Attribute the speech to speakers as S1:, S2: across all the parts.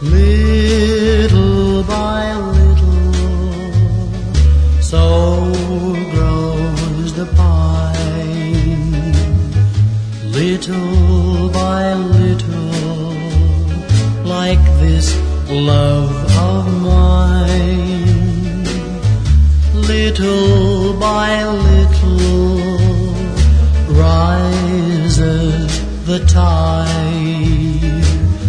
S1: Little by little, so grows the pine. Little by little, like this love of mine. Little by little, rises the tide.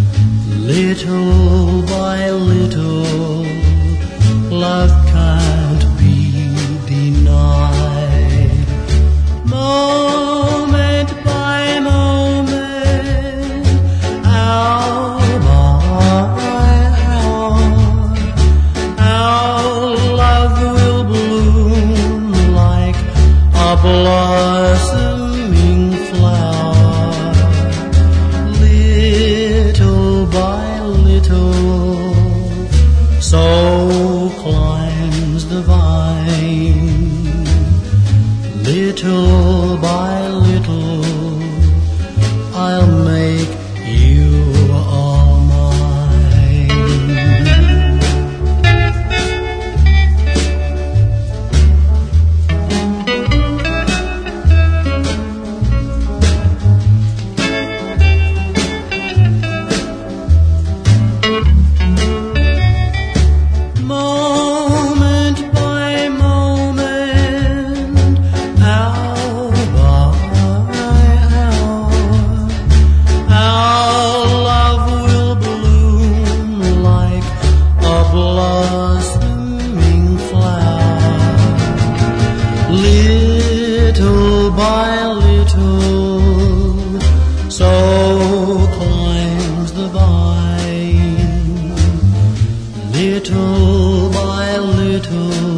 S1: Little by little, love can't be denied. Moment by moment, hour by hour, our love will bloom like a blossoming flower. Little by little, so climbs the vine. Little by little, I'll make you all mine. Moment by moment, hour by hour, our love will bloom like a blossoming flower. Little by little, so climbs the vine. Little by little,